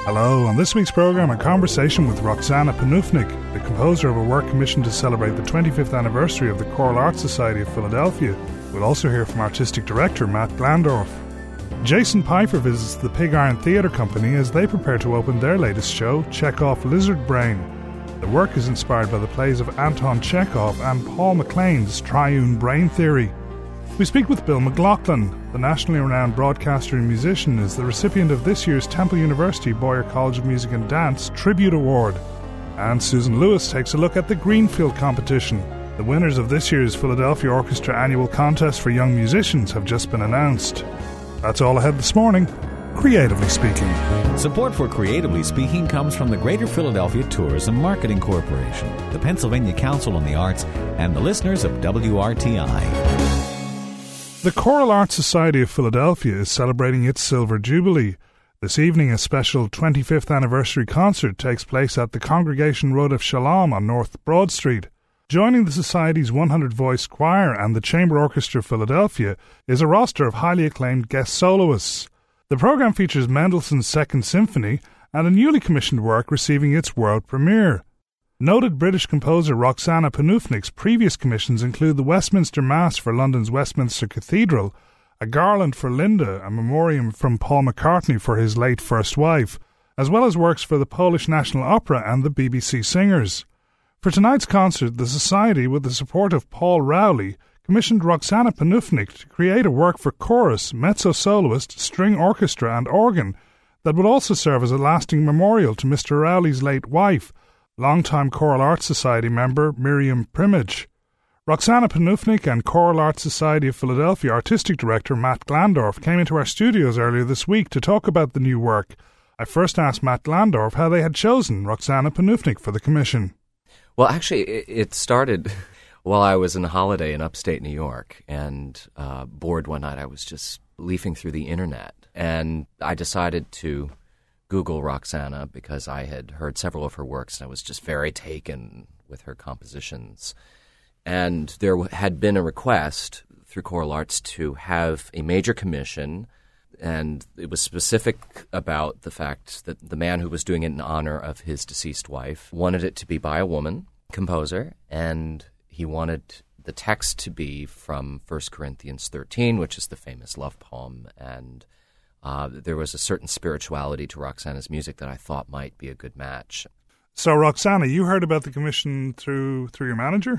Hello, on this week's programme, a conversation with Roxana Panufnik, the composer of a work commissioned to celebrate the 25th anniversary of the Choral Arts Society of Philadelphia. We'll also hear from artistic director Matt Glandorf. Jason Pfeiffer visits the Pig Iron Theatre Company as they prepare to open their latest show, Chekhov Lizard Brain. The work is inspired by the plays of Anton Chekhov and Paul MacLean's Triune Brain Theory. We speak with Bill McLaughlin. The nationally renowned broadcaster and musician is the recipient of this year's Temple University Boyer College of Music and Dance Tribute Award. And Susan Lewis takes a look at the Greenfield competition. The winners of this year's Philadelphia Orchestra Annual Contest for Young Musicians have just been announced. That's all ahead this morning, Creatively Speaking. Support for Creatively Speaking comes from the Greater Philadelphia Tourism Marketing Corporation, the Pennsylvania Council on the Arts, and the listeners of WRTI. The Choral Arts Society of Philadelphia is celebrating its Silver Jubilee. This evening, a special 25th anniversary concert takes place at the Congregation Road of Shalom on North Broad Street. Joining the Society's 100-voice choir and the Chamber Orchestra of Philadelphia is a roster of highly acclaimed guest soloists. The programme features Mendelssohn's Second Symphony and a newly commissioned work receiving its world premiere. Noted British composer Roxana Panufnik's previous commissions include the Westminster Mass for London's Westminster Cathedral, a Garland for Linda, a memoriam from Paul McCartney for his late first wife, as well as works for the Polish National Opera and the BBC Singers. For tonight's concert, the Society, with the support of Paul Rowley, commissioned Roxana Panufnik to create a work for chorus, mezzo-soloist, string orchestra and organ that would also serve as a lasting memorial to Mr. Rowley's late wife, longtime Choral Arts Society member Miriam Primage. Roxana Panufnik and Choral Arts Society of Philadelphia artistic director Matt Glandorf came into our studios earlier this week to talk about the new work. I first asked Matt Glandorf how they had chosen Roxana Panufnik for the commission. Well, actually, it started while I was on holiday in upstate New York, and bored one night. I was just leafing through the internet, and I decided to Google Roxana because I had heard several of her works, and I was just very taken with her compositions. And there had been a request through Choral Arts to have a major commission, and it was specific about the fact that the man who was doing it in honor of his deceased wife wanted it to be by a woman composer, and he wanted the text to be from 1 Corinthians 13, which is the famous love poem, and there was a certain spirituality to Roxana's music that I thought might be a good match. So, Roxana, you heard about the commission through your manager?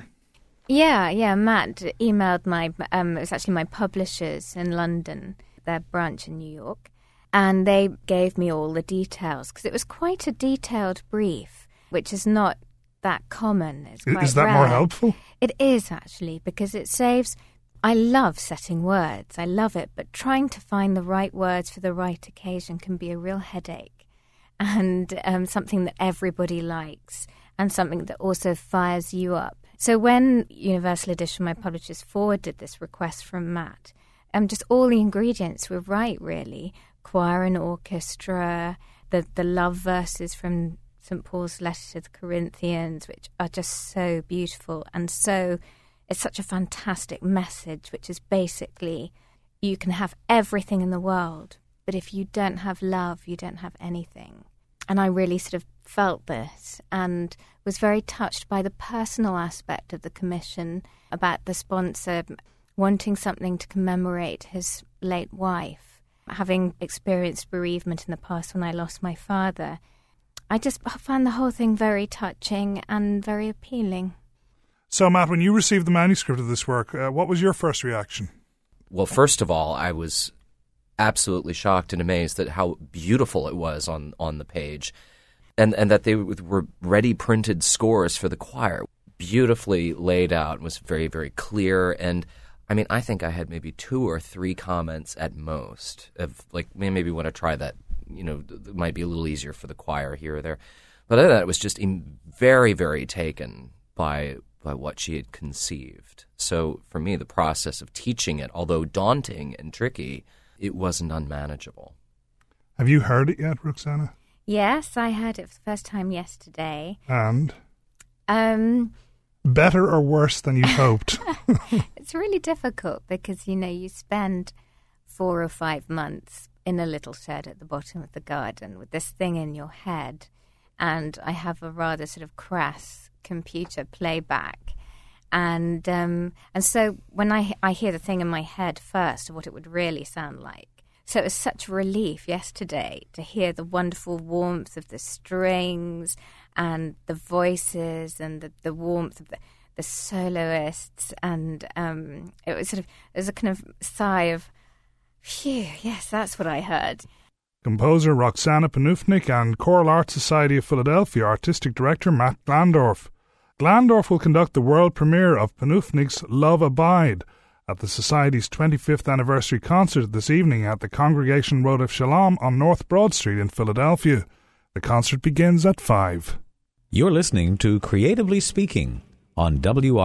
Yeah. Matt emailed it was actually my publishers in London, their branch in New York, and they gave me all the details because it was quite a detailed brief, which is not that common. It's quite Is that rare. more helpful? It is, actually, because it saves... I love setting words. I love it. But trying to find the right words for the right occasion can be a real headache, and something that everybody likes and something that also fires you up. So when Universal Edition, my publishers, forwarded this request from Matt, just all the ingredients were right, really. Choir and orchestra, the love verses from St. Paul's letter to the Corinthians, which are just so beautiful and so... It's such a fantastic message, which is basically you can have everything in the world, but if you don't have love, you don't have anything. And I really sort of felt this and was very touched by the personal aspect of the commission about the sponsor wanting something to commemorate his late wife. Having experienced bereavement in the past when I lost my father, I just found the whole thing very touching and very appealing. So, Matt, when you received the manuscript of this work, what was your first reaction? Well, first of all, I was absolutely shocked and amazed at how beautiful it was on the page, and that they were ready printed scores for the choir, beautifully laid out, was very, very clear. And I mean, I think I had maybe 2 or 3 comments at most of like, maybe want to try that. It might be a little easier for the choir here or there. But other than that, it was just very, very taken by what she had conceived. So for me, the process of teaching it, although daunting and tricky, it wasn't unmanageable. Have you heard it yet, Roxana? Yes, I heard it for the first time yesterday. And? Better or worse than you hoped? It's really difficult because, you spend 4 or 5 months in a little shed at the bottom of the garden with this thing in your head, and I have a rather sort of crass computer playback. And so when I hear the thing in my head first of what it would really sound like, so it was such a relief yesterday to hear the wonderful warmth of the strings and the voices and the warmth of the soloists, and it was a kind of sigh of, phew, yes, that's what I heard. Composer Roxana Panufnik and Choral Arts Society of Philadelphia Artistic Director Matt Glandorf. Glandorf will conduct the world premiere of Panufnik's Love Abide at the Society's 25th anniversary concert this evening at the Congregation Road of Shalom on North Broad Street in Philadelphia. The concert begins at 5. You're listening to Creatively Speaking on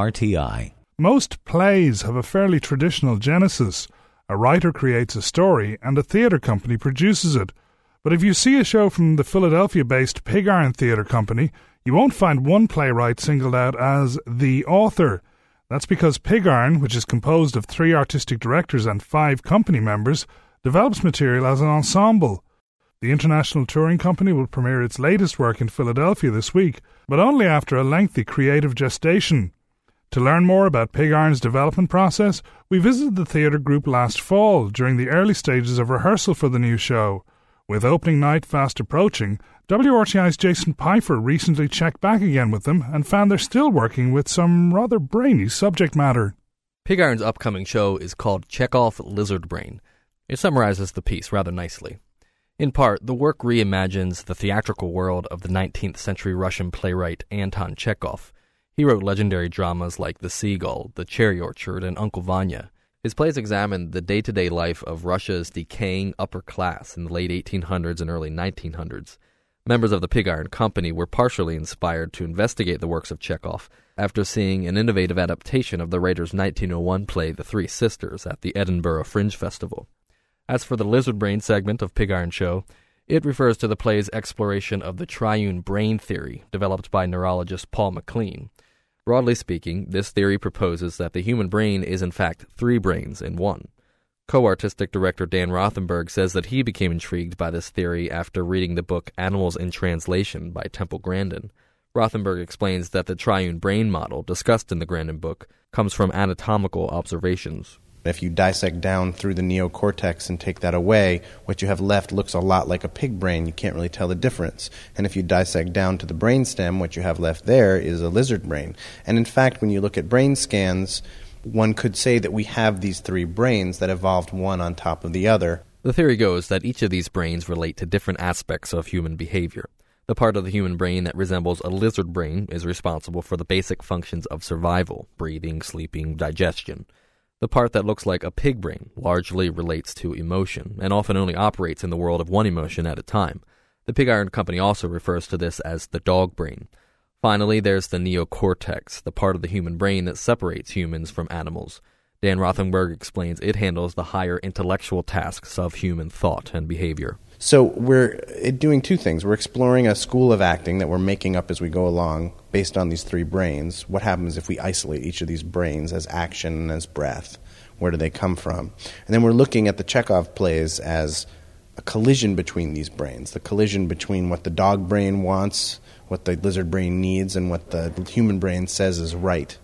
WRTI. Most plays have a fairly traditional genesis. A writer creates a story and a theatre company produces it. But if you see a show from the Philadelphia-based Pig Iron Theatre Company, you won't find one playwright singled out as the author. That's because Pig Iron, which is composed of 3 artistic directors and 5 company members, develops material as an ensemble. The international touring company will premiere its latest work in Philadelphia this week, but only after a lengthy creative gestation. To learn more about Pig Iron's development process, we visited the theatre group last fall during the early stages of rehearsal for the new show. With opening night fast approaching, WRTI's Jason Pfeiffer recently checked back again with them and found they're still working with some rather brainy subject matter. Pig Iron's upcoming show is called Chekhov Lizard Brain. It summarizes the piece rather nicely. In part, the work reimagines the theatrical world of the 19th century Russian playwright Anton Chekhov. He wrote legendary dramas like The Seagull, The Cherry Orchard, and Uncle Vanya. His plays examine the day-to-day life of Russia's decaying upper class in the late 1800s and early 1900s. Members of the Pig Iron Company were partially inspired to investigate the works of Chekhov after seeing an innovative adaptation of the writer's 1901 play The Three Sisters at the Edinburgh Fringe Festival. As for the Lizard Brain segment of Pig Iron Show, it refers to the play's exploration of the triune brain theory developed by neurologist Paul MacLean. Broadly speaking, this theory proposes that the human brain is in fact 3 brains in one. Co-artistic director Dan Rothenberg says that he became intrigued by this theory after reading the book Animals in Translation by Temple Grandin. Rothenberg explains that the triune brain model discussed in the Grandin book comes from anatomical observations. If you dissect down through the neocortex and take that away, what you have left looks a lot like a pig brain. You can't really tell the difference. And if you dissect down to the brainstem, what you have left there is a lizard brain. And in fact, when you look at brain scans, one could say that we have these 3 brains that evolved one on top of the other. The theory goes that each of these brains relate to different aspects of human behavior. The part of the human brain that resembles a lizard brain is responsible for the basic functions of survival, breathing, sleeping, digestion. The part that looks like a pig brain largely relates to emotion, and often only operates in the world of one emotion at a time. The Pig Iron Company also refers to this as the dog brain. Finally, there's the neocortex, the part of the human brain that separates humans from animals. Dan Rothenberg explains it handles the higher intellectual tasks of human thought and behavior. So we're doing 2 things. We're exploring a school of acting that we're making up as we go along based on these 3 brains. What happens if we isolate each of these brains as action and as breath? Where do they come from? And then we're looking at the Chekhov plays as a collision between these brains, the collision between what the dog brain wants, what the lizard brain needs, and what the human brain says is right.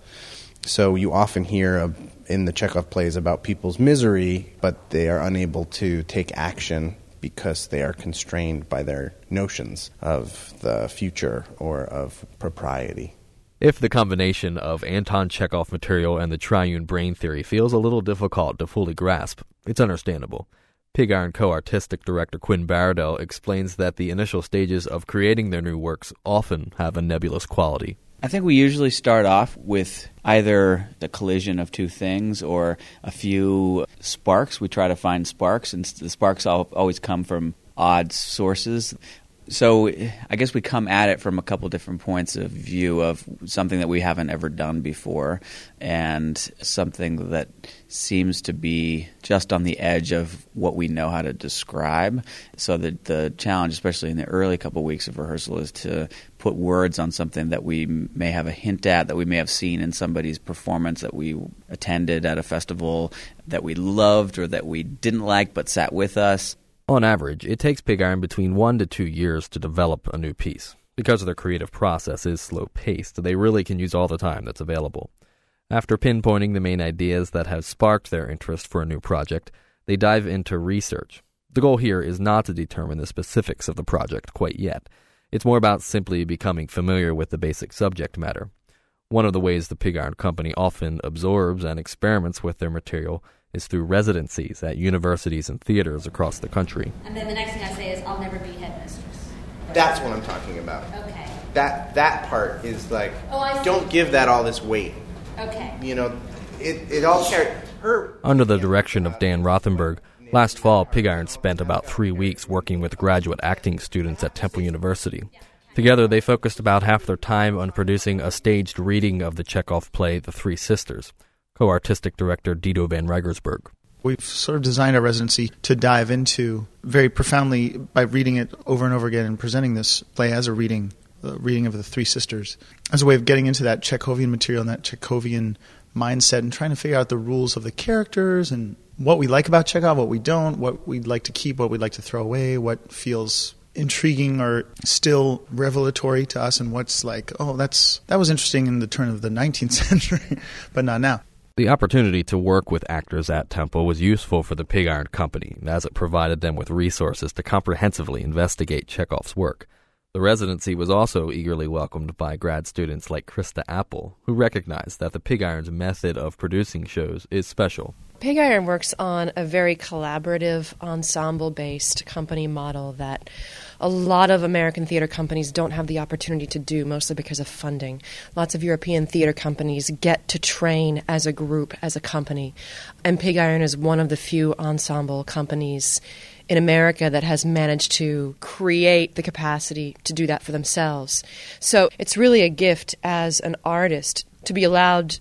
So you often hear in the Chekhov plays about people's misery, but they are unable to take action because they are constrained by their notions of the future or of propriety. If the combination of Anton Chekhov material and the triune brain theory feels a little difficult to fully grasp, it's understandable. Pig Iron co-artistic director Quinn Baradell explains that the initial stages of creating their new works often have a nebulous quality. I think we usually start off with either the collision of 2 things or a few sparks. We try to find sparks, and the sparks always come from odd sources. So I guess we come at it from a couple different points of view of something that we haven't ever done before and something that seems to be just on the edge of what we know how to describe. So the challenge, especially in the early couple weeks of rehearsal, is to put words on something that we may have a hint at, that we may have seen in somebody's performance that we attended at a festival that we loved or that we didn't like but sat with us. On average, it takes Pig Iron between 1 to 2 years to develop a new piece. Because their creative process is slow-paced, they really can use all the time that's available. After pinpointing the main ideas that have sparked their interest for a new project, they dive into research. The goal here is not to determine the specifics of the project quite yet. It's more about simply becoming familiar with the basic subject matter. One of the ways the Pig Iron Company often absorbs and experiments with their material is through residencies at universities and theaters across the country. And then the next thing I say is, I'll never be headmistress. That's what I'm talking about. Okay. That part is like, I see. Don't give that all this weight. Okay. You know, it all carried her. Under the direction of Dan Rothenberg, last fall, Pig Iron spent about 3 weeks working with graduate acting students at Temple University. Together, they focused about half their time on producing a staged reading of the Chekhov play The Three Sisters. Co-artistic director Dido van Rigersberg. We've sort of designed our residency to dive into very profoundly by reading it over and over again and presenting this play as a reading of The Three Sisters, as a way of getting into that Chekhovian material and that Chekhovian mindset and trying to figure out the rules of the characters and what we like about Chekhov, what we don't, what we'd like to keep, what we'd like to throw away, what feels intriguing or still revelatory to us, and what's like, oh, that was interesting in the turn of the 19th century, but not now. The opportunity to work with actors at Temple was useful for the Pig Iron Company, as it provided them with resources to comprehensively investigate Chekhov's work. The residency was also eagerly welcomed by grad students like Krista Apple, who recognized that the Pig Iron's method of producing shows is special. Pig Iron works on a very collaborative, ensemble-based company model that a lot of American theater companies don't have the opportunity to do, mostly because of funding. Lots of European theater companies get to train as a group, as a company, and Pig Iron is one of the few ensemble companies in America that has managed to create the capacity to do that for themselves. So it's really a gift as an artist to be allowed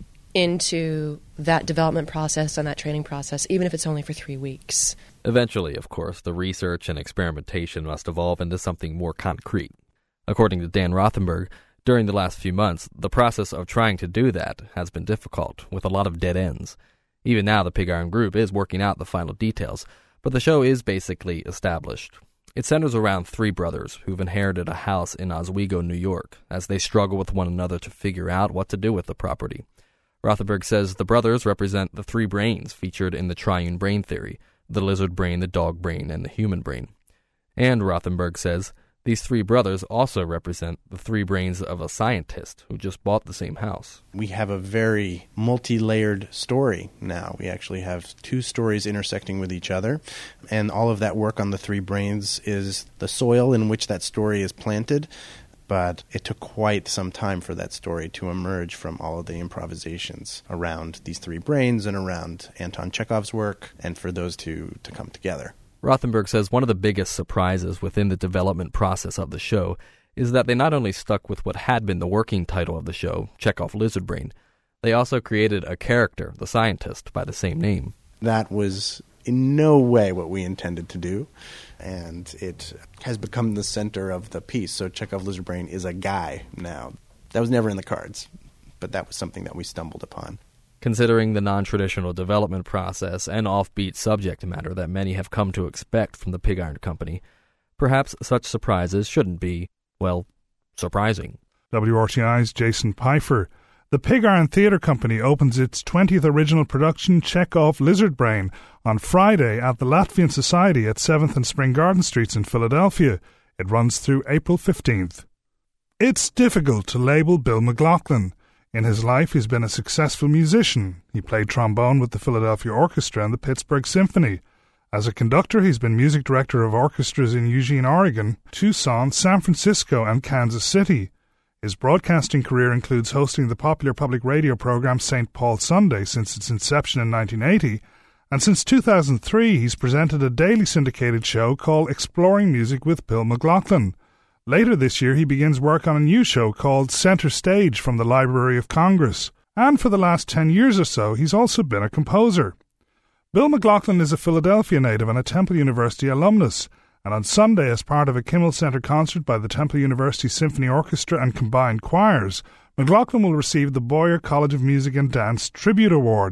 into that development process and that training process, even if it's only for 3 weeks. Eventually, of course, the research and experimentation must evolve into something more concrete. According to Dan Rothenberg, during the last few months, the process of trying to do that has been difficult, with a lot of dead ends. Even now, the Pig Iron Group is working out the final details, but the show is basically established. It centers around 3 brothers who've inherited a house in Oswego, New York, as they struggle with one another to figure out what to do with the property. Rothenberg says the brothers represent the 3 brains featured in the triune brain theory, the lizard brain, the dog brain, and the human brain. And Rothenberg says these 3 brothers also represent the 3 brains of a scientist who just bought the same house. We have a very multi-layered story now. We actually have 2 stories intersecting with each other, and all of that work on the 3 brains is the soil in which that story is planted. But it took quite some time for that story to emerge from all of the improvisations around these 3 brains and around Anton Chekhov's work, and for those to come together. Rothenberg says one of the biggest surprises within the development process of the show is that they not only stuck with what had been the working title of the show, Chekhov Lizard Brain, they also created a character, the scientist, by the same name. That was in no way what we intended to do, and it has become the center of the piece. So Chekhov Lizard Brain is a guy now. That was never in the cards, but that was something that we stumbled upon. Considering the non-traditional development process and offbeat subject matter that many have come to expect from the Pig Iron Company, perhaps such surprises shouldn't be, well, surprising. WRTI's Jason Pfeiffer. The Pig Iron Theatre Company opens its 20th original production, Chekhov Lizard Brain, on Friday at the Latvian Society at 7th and Spring Garden Streets in Philadelphia. It runs through April 15th. It's difficult to label Bill McLaughlin. In his life, he's been a successful musician. He played trombone with the Philadelphia Orchestra and the Pittsburgh Symphony. As a conductor, he's been music director of orchestras in Eugene, Oregon, Tucson, San Francisco, and Kansas City. His broadcasting career includes hosting the popular public radio program St. Paul Sunday since its inception in 1980, and since 2003 he's presented a daily syndicated show called Exploring Music with Bill McLaughlin. Later this year he begins work on a new show called Center Stage from the Library of Congress, and for the last 10 years or so he's also been a composer. Bill McLaughlin is a Philadelphia native and a Temple University alumnus, and on Sunday, as part of a Kimmel Center concert by the Temple University Symphony Orchestra and Combined Choirs, McLaughlin will receive the Boyer College of Music and Dance Tribute Award,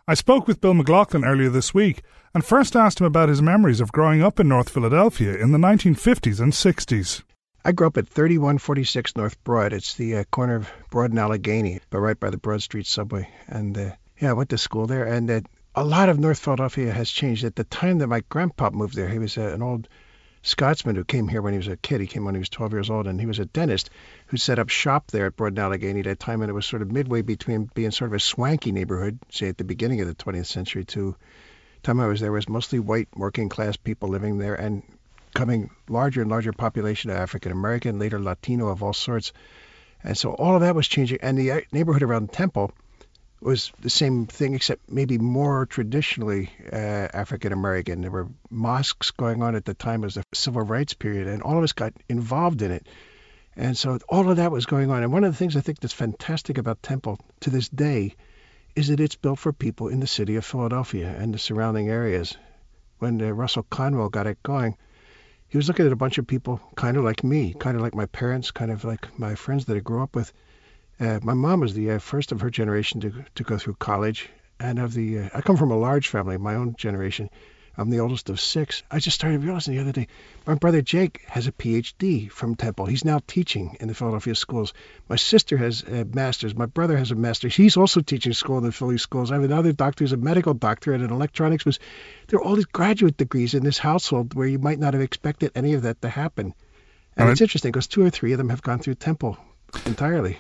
I spoke with Bill McLaughlin earlier this week and first asked him about his memories of growing up in North Philadelphia in the 1950s and 60s. I grew up at 3146 North Broad. It's the corner of Broad and Allegheny, but right by the Broad Street subway. And I went to school there. And a lot of North Philadelphia has changed. At the time that my grandpa moved there, he was an old Scotsman who came here when he was a kid. He came when he was 12 years old, and he was a dentist who set up shop there at Broad and Allegheny at a time when it was sort of midway between being sort of a swanky neighborhood, say at the beginning of the 20th century, to the time I was there was mostly white working class people living there, and coming larger and larger population of African American, later Latino of all sorts. And so all of that was changing. And the neighborhood around Temple was the same thing, except maybe more traditionally African American. There were mosques going on at the time as the civil rights period, and all of us got involved in it. And so all of that was going on. And one of the things I think that's fantastic about Temple to this day is that it's built for people in the city of Philadelphia and the surrounding areas. When Russell Conwell got it going, he was looking at a bunch of people kind of like me, kind of like my parents, kind of like my friends that I grew up with. My mom was the first of her generation to go through college. And I come from a large family, my own generation. I'm the oldest of 6. I just started realizing the other day, my brother Jake has a PhD from Temple. He's now teaching in the Philadelphia schools. My sister has a master's. My brother has a master's. He's also teaching school in the Philly schools. I have another doctor who's a medical doctor and in electronics. There are all these graduate degrees in this household where you might not have expected any of that to happen. And it's interesting because 2 or 3 of them have gone through Temple entirely.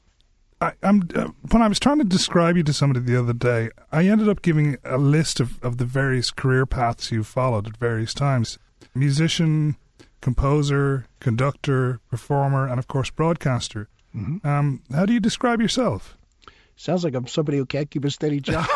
When I was trying to describe you to somebody the other day, I ended up giving a list of the various career paths you followed at various times. Musician, composer, conductor, performer, and of course broadcaster. Mm-hmm. How do you describe yourself? Sounds like I'm somebody who can't keep a steady job.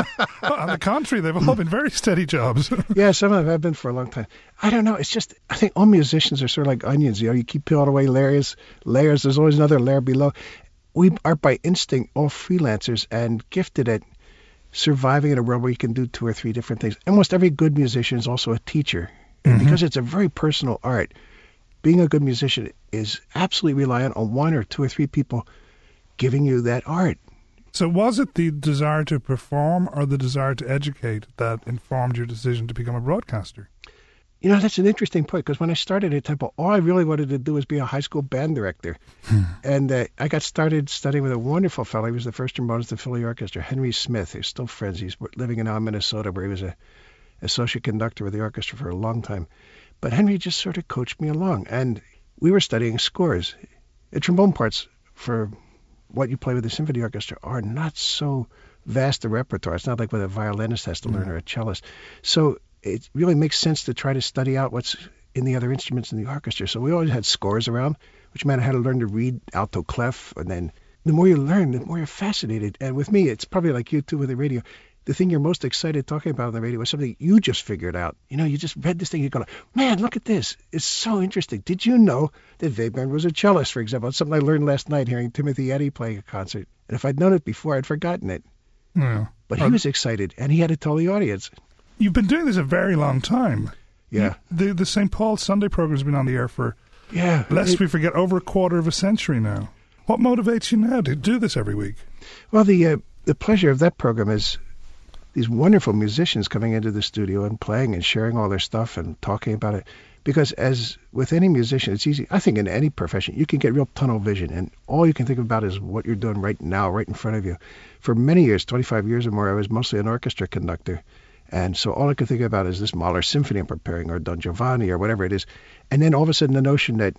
On the contrary, they've all been very steady jobs. Yeah, some of them have been for a long time. I don't know. It's just, I think all musicians are sort of like onions. You keep peeling away layers. There's always another layer below. We are by instinct all freelancers and gifted at surviving in a world where you can do 2 or 3 different things. Almost every good musician is also a teacher. And because it's a very personal art, being a good musician is absolutely reliant on 1 or 2 or 3 people giving you that art. So was it the desire to perform or the desire to educate that informed your decision to become a broadcaster? You know, that's an interesting point, because when I started at Temple, all I really wanted to do was be a high school band director. And I got started studying with a wonderful fellow. He was the first trombonist of the Philly Orchestra, Henry Smith. They're still friends. He's living in Minnesota, where he was a associate conductor with the orchestra for a long time. But Henry just sort of coached me along. And we were studying scores. The trombone parts for what you play with the symphony orchestra are not so vast a repertoire. It's not like what a violinist has to learn or a cellist. So it really makes sense to try to study out what's in the other instruments in the orchestra. So we always had scores around, which meant I had to learn to read alto clef. And then the more you learn, the more you're fascinated. And with me, it's probably like you too with the radio. The thing you're most excited talking about on the radio is something you just figured out. You know, you just read this thing, you're going, man, look at this. It's so interesting. Did you know that Webern was a cellist, for example? It's something I learned last night hearing Timothy Eddy playing a concert. And if I'd known it before, I'd forgotten it. Yeah. But he was excited, and he had to tell the audience. You've been doing this a very long time. Yeah. The St. Paul Sunday program has been on the air for, lest we forget, over a quarter of a century now. What motivates you now to do this every week? Well, the pleasure of that program is these wonderful musicians coming into the studio and playing and sharing all their stuff and talking about it. Because as with any musician, it's easy. I think in any profession, you can get real tunnel vision, and all you can think about is what you're doing right now, right in front of you. For many years, 25 years or more, I was mostly an orchestra conductor. And so all I could think about is this Mahler symphony I'm preparing, or Don Giovanni, or whatever it is. And then all of a sudden the notion that,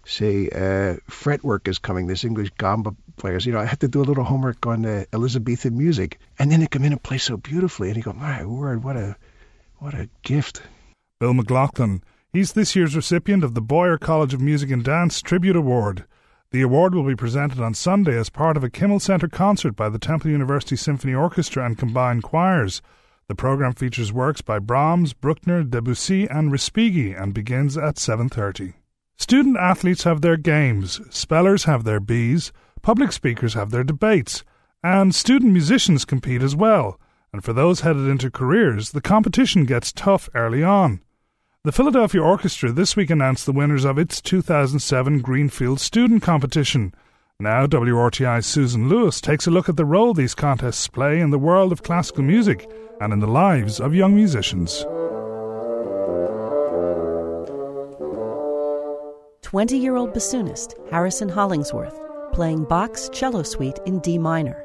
say, fretwork is coming, this English gamba players, I had to do a little homework on Elizabethan music. And then they come in and play so beautifully. And you go, my word, what a gift. Bill McLaughlin. He's this year's recipient of the Boyer College of Music and Dance Tribute Award. The award will be presented on Sunday as part of a Kimmel Center concert by the Temple University Symphony Orchestra and Combined Choirs. The program features works by Brahms, Bruckner, Debussy and Respighi and begins at 7:30. Student athletes have their games, spellers have their bees, public speakers have their debates, and student musicians compete as well. And for those headed into careers, the competition gets tough early on. The Philadelphia Orchestra this week announced the winners of its 2007 Greenfield Student Competition. Now WRTI's Susan Lewis takes a look at the role these contests play in the world of classical music and in the lives of young musicians. 20-year-old bassoonist Harrison Hollingsworth playing Bach's Cello Suite in D minor.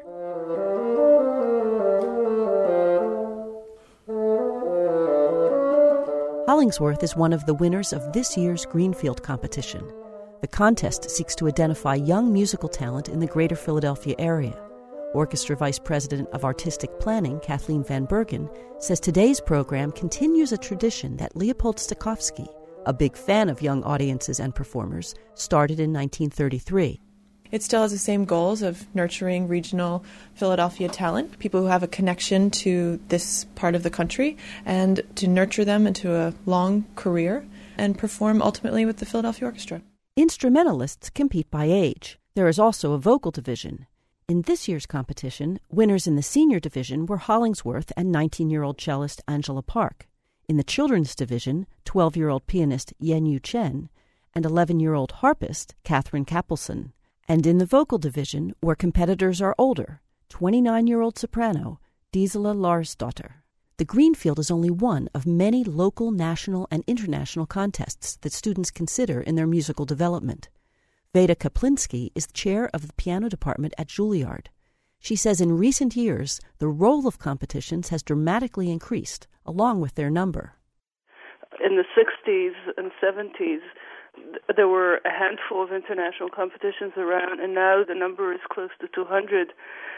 Hollingsworth is one of the winners of this year's Greenfield competition. The contest seeks to identify young musical talent in the greater Philadelphia area. Orchestra Vice President of Artistic Planning, Kathleen Van Bergen, says today's program continues a tradition that Leopold Stokowski, a big fan of young audiences and performers, started in 1933. It still has the same goals of nurturing regional Philadelphia talent, people who have a connection to this part of the country, and to nurture them into a long career and perform ultimately with the Philadelphia Orchestra. Instrumentalists compete by age. There is also a vocal division. In this year's competition, winners in the senior division were Hollingsworth and 19-year-old cellist Angela Park. In the children's division, 12-year-old pianist Yen-Yu Chen and 11-year-old harpist Catherine Kappelson. And in the vocal division, where competitors are older, 29-year-old soprano Gisela Larsdotter. The Greenfield is only one of many local, national, and international contests that students consider in their musical development. Veda Kaplinski is the chair of the piano department at Juilliard. She says in recent years, the role of competitions has dramatically increased, along with their number. In the 60s and 70s, there were a handful of international competitions around, and now the number is close to 200,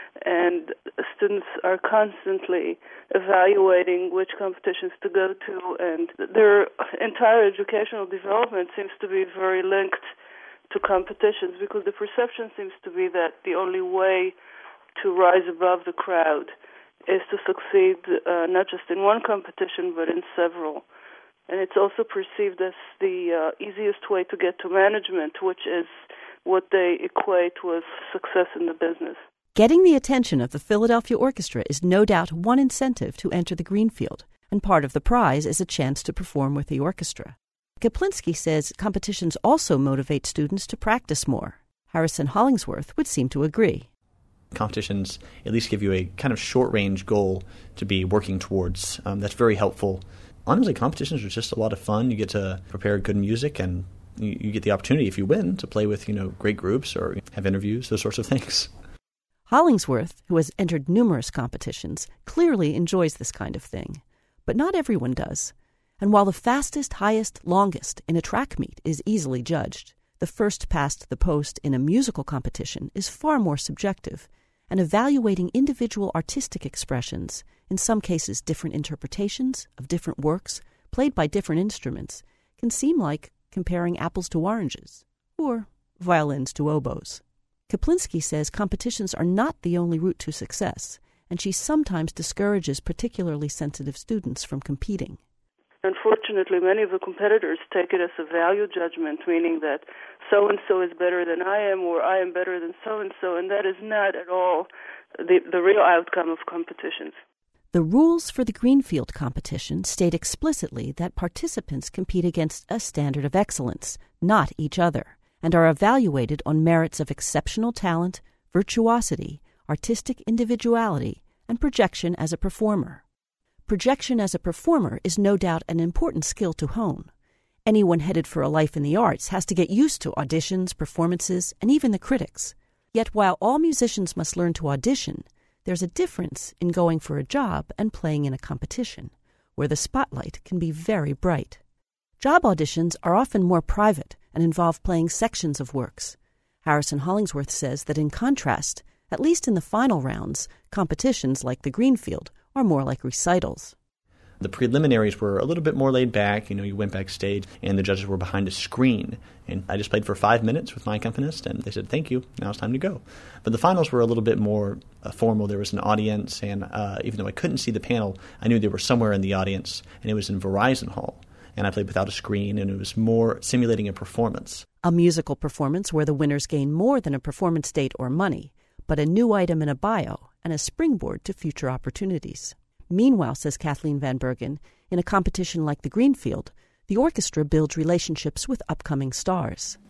and students are constantly evaluating which competitions to go to, and their entire educational development seems to be very linked to competitions, because the perception seems to be that the only way to rise above the crowd is to succeed not just in one competition but in several. And it's also perceived as the easiest way to get to management, which is what they equate with success in the business. Getting the attention of the Philadelphia Orchestra is no doubt one incentive to enter the Greenfield, and part of the prize is a chance to perform with the orchestra. Kaplinski says competitions also motivate students to practice more. Harrison Hollingsworth would seem to agree. Competitions at least give you a kind of short-range goal to be working towards. That's very helpful. Honestly, competitions are just a lot of fun. You get to prepare good music, and you get the opportunity, if you win, to play with great groups or have interviews, those sorts of things. Hollingsworth, who has entered numerous competitions, clearly enjoys this kind of thing. But not everyone does. And while the fastest, highest, longest in a track meet is easily judged, the first past the post in a musical competition is far more subjective, and evaluating individual artistic expressions, in some cases different interpretations of different works played by different instruments, can seem like comparing apples to oranges, or violins to oboes. Kaplinski says competitions are not the only route to success, and she sometimes discourages particularly sensitive students from competing. Unfortunately, many of the competitors take it as a value judgment, meaning that so-and-so is better than I am, or I am better than so-and-so, and that is not at all the real outcome of competitions. The rules for the Greenfield competition state explicitly that participants compete against a standard of excellence, not each other, and are evaluated on merits of exceptional talent, virtuosity, artistic individuality, and projection as a performer. Projection as a performer is no doubt an important skill to hone. Anyone headed for a life in the arts has to get used to auditions, performances, and even the critics. Yet while all musicians must learn to audition, there's a difference in going for a job and playing in a competition, where the spotlight can be very bright. Job auditions are often more private and involve playing sections of works. Harrison Hollingsworth says that in contrast, at least in the final rounds, competitions like the Greenfield are more like recitals. The preliminaries were a little bit more laid back. You went backstage, and the judges were behind a screen. And I just played for 5 minutes with my accompanist, and they said, "Thank you, now it's time to go." But the finals were a little bit more formal. There was an audience, and even though I couldn't see the panel, I knew they were somewhere in the audience, and it was in Verizon Hall. And I played without a screen, and it was more simulating a performance. A musical performance where the winners gain more than a performance date or money, but a new item in a bio and a springboard to future opportunities. Meanwhile, says Kathleen Van Bergen, in a competition like the Greenfield, the orchestra builds relationships with upcoming stars.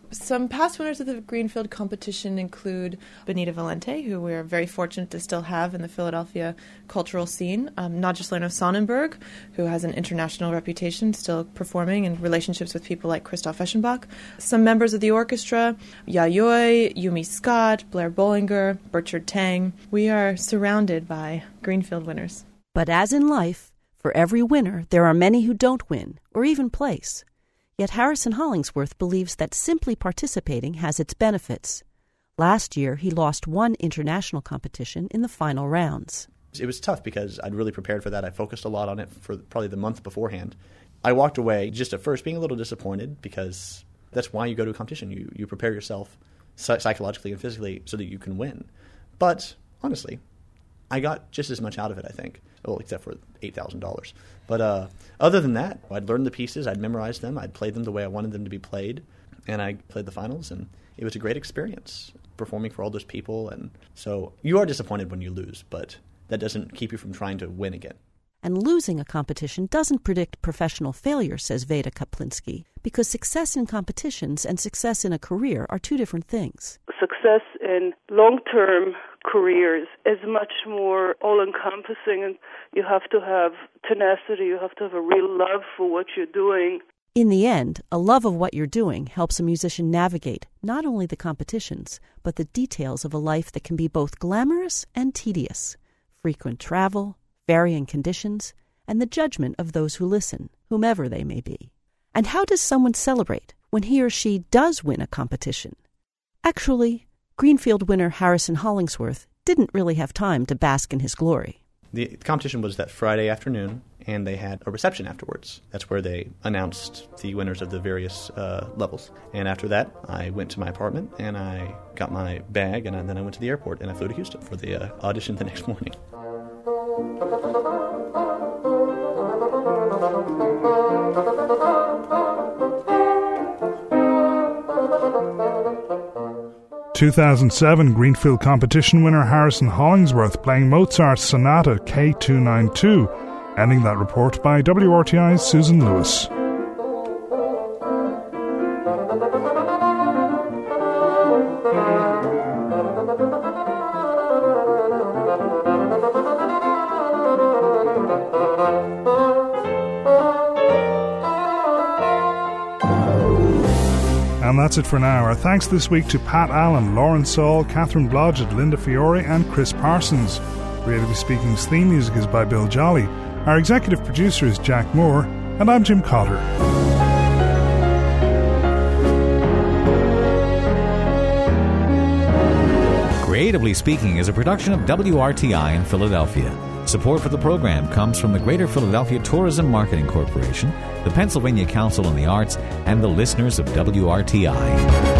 Some past winners of the Greenfield competition include Benita Valente, who we're very fortunate to still have in the Philadelphia cultural scene, Nadja Sonnenberg, who has an international reputation, still performing in relationships with people like Christoph Eschenbach, some members of the orchestra, Yayoi, Yumi Scott, Blair Bollinger, Burchard Tang. We are surrounded by Greenfield winners. But as in life, for every winner, there are many who don't win or even place. Yet Harrison Hollingsworth believes that simply participating has its benefits. Last year, he lost one international competition in the final rounds. It was tough because I'd really prepared for that. I focused a lot on it for probably the month beforehand. I walked away just at first being a little disappointed because that's why you go to a competition. You prepare yourself psychologically and physically so that you can win. But honestly, I got just as much out of it, I think. Well, except for $8,000. But other than that, I'd learned the pieces, I'd memorized them, I'd played them the way I wanted them to be played, and I played the finals, and it was a great experience performing for all those people. And so you are disappointed when you lose, but that doesn't keep you from trying to win again. And losing a competition doesn't predict professional failure, says Veda Kaplinsky, because success in competitions and success in a career are two different things. Success in long-term careers is much more all-encompassing, and you have to have tenacity, you have to have a real love for what you're doing. In the end, a love of what you're doing helps a musician navigate not only the competitions, but the details of a life that can be both glamorous and tedious. Frequent travel, varying conditions, and the judgment of those who listen, whomever they may be. And how does someone celebrate when he or she does win a competition? Actually, Greenfield winner Harrison Hollingsworth didn't really have time to bask in his glory. The competition was that Friday afternoon, and they had a reception afterwards. That's where they announced the winners of the various levels. And after that, I went to my apartment, and I got my bag, and then I went to the airport, and I flew to Houston for the audition the next morning. 2007 Greenfield competition winner Harrison Hollingsworth playing Mozart's Sonata K292, ending that report by WRTI's Susan Lewis. And that's it for now. Our thanks this week to Pat Allen, Lauren Saul, Catherine Blodgett, Linda Fiore and Chris Parsons. Creatively Speaking's theme music is by Bill Jolly. Our executive producer is Jack Moore, and I'm Jim Cotter. Creatively Speaking is a production of WRTI in Philadelphia. Support for the program comes from the Greater Philadelphia Tourism Marketing Corporation, the Pennsylvania Council on the Arts, and the listeners of WRTI.